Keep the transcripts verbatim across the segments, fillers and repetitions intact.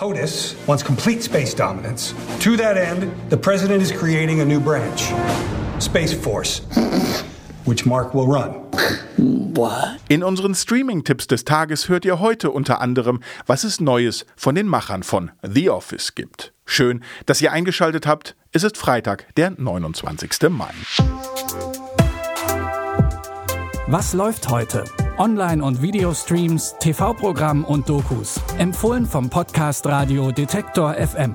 POTUS wants complete space dominance. To that end, the president is creating a new branch, Space Force, which Mark will run. What? In unseren Streaming-Tipps des Tages hört ihr heute unter anderem, was es Neues von den Machern von The Office gibt. Schön, dass ihr eingeschaltet habt. Es ist Freitag, der neunundzwanzigsten Mai. Was läuft heute? Online- und Videostreams, T V-Programm und Dokus. Empfohlen vom Podcast Radio Detektor F M.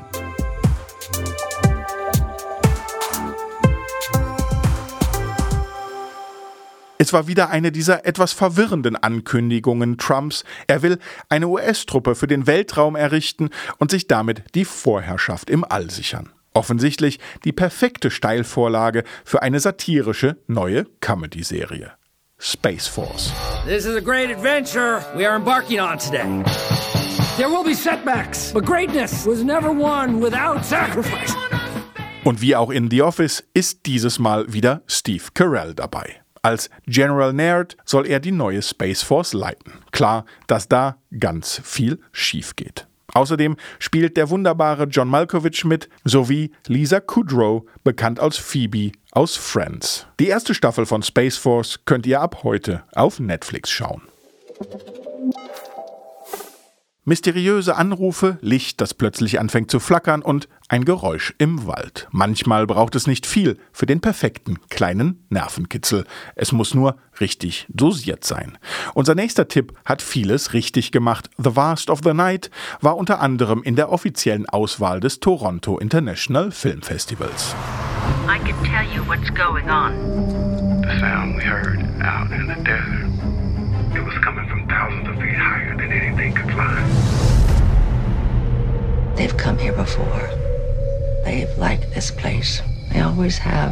Es war wieder eine dieser etwas verwirrenden Ankündigungen Trumps. Er will eine U S-Truppe für den Weltraum errichten und sich damit die Vorherrschaft im All sichern. Offensichtlich die perfekte Steilvorlage für eine satirische neue Comedy-Serie. Space Force. This is a great adventure we are embarking on today. There will be setbacks, but greatness was never won without sacrifice. Und wie auch in The Office ist dieses Mal wieder Steve Carell dabei. Als General Nerd soll er die neue Space Force leiten. Klar, dass da ganz viel schief geht. Außerdem spielt der wunderbare John Malkovich mit, sowie Lisa Kudrow, bekannt als Phoebe aus Friends. Die erste Staffel von Space Force könnt ihr ab heute auf Netflix schauen. Mysteriöse Anrufe, Licht, das plötzlich anfängt zu flackern und ein Geräusch im Wald. Manchmal braucht es nicht viel für den perfekten kleinen Nervenkitzel. Es muss nur richtig dosiert sein. Unser nächster Tipp hat vieles richtig gemacht. The Vast of the Night war unter anderem in der offiziellen Auswahl des Toronto International Film Festivals. I can tell you what's going on. The sound we heard out in the desert. It was coming from thousands of feet higher than anything could fly. They've come here before. They've liked this place. They always have.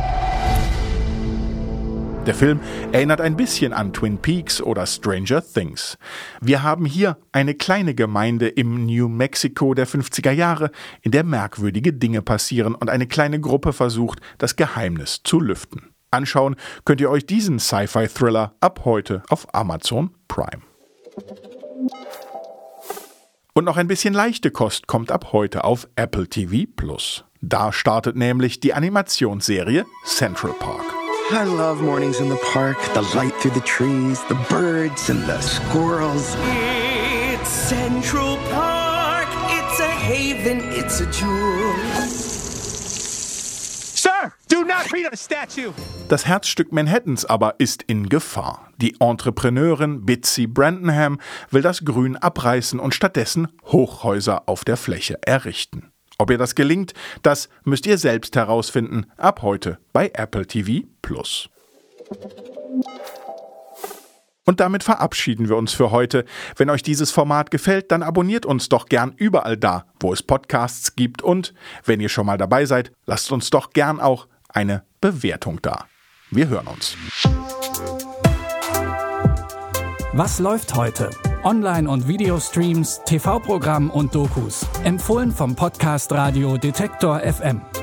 Der Film erinnert ein bisschen an Twin Peaks oder Stranger Things. Wir haben hier eine kleine Gemeinde im New Mexico der fünfziger Jahre, in der merkwürdige Dinge passieren und eine kleine Gruppe versucht, das Geheimnis zu lüften. Anschauen könnt ihr euch diesen Sci-Fi-Thriller ab heute auf Amazon Prime. Und noch ein bisschen leichte Kost kommt ab heute auf Apple T V Plus. Da startet nämlich die Animationsserie Central Park. I love mornings in the park, the light through the trees, the birds and the squirrels. It's Central Park, it's a haven, it's a jewel. Sir, do not beat a statue! Das Herzstück Manhattans aber ist in Gefahr. Die Entrepreneurin Bitsy Brandenham will das Grün abreißen und stattdessen Hochhäuser auf der Fläche errichten. Ob ihr das gelingt, das müsst ihr selbst herausfinden, ab heute bei Apple T V Plus. Und damit verabschieden wir uns für heute. Wenn euch dieses Format gefällt, dann abonniert uns doch gern überall da, wo es Podcasts gibt. Und wenn ihr schon mal dabei seid, lasst uns doch gern auch eine Bewertung da. Wir hören uns. Was läuft heute? Online- und Videostreams, T V-Programm und Dokus. Empfohlen vom Podcast Radio Detektor F M.